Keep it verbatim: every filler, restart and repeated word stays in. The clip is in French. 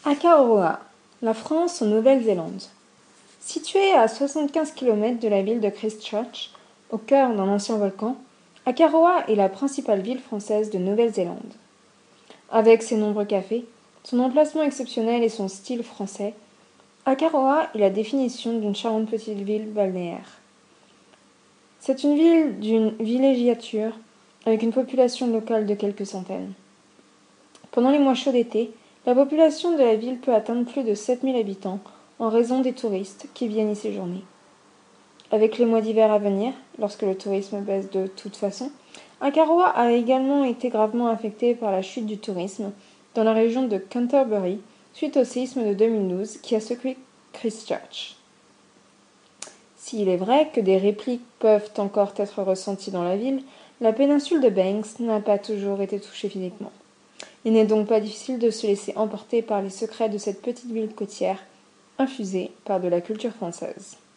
Akaroa, la France en Nouvelle-Zélande. Située à soixante-quinze kilomètres de la ville de Christchurch, au cœur d'un ancien volcan, Akaroa est la principale ville française de Nouvelle-Zélande. Avec ses nombreux cafés, son emplacement exceptionnel et son style français, Akaroa est la définition d'une charmante petite ville balnéaire. C'est une ville d'une villégiature avec une population locale de quelques centaines. Pendant les mois chauds d'été, la population de la ville peut atteindre plus de sept mille habitants en raison des touristes qui viennent y séjourner. Avec les mois d'hiver à venir, lorsque le tourisme baisse de toute façon, Akaroa a également été gravement affecté par la chute du tourisme dans la région de Canterbury suite au séisme de deux mille douze qui a secoué Christchurch. S'il est vrai que des répliques peuvent encore être ressenties dans la ville, la péninsule de Banks n'a pas toujours été touchée physiquement. Il n'est donc pas difficile de se laisser emporter par les secrets de cette petite ville côtière, infusée par de la culture française.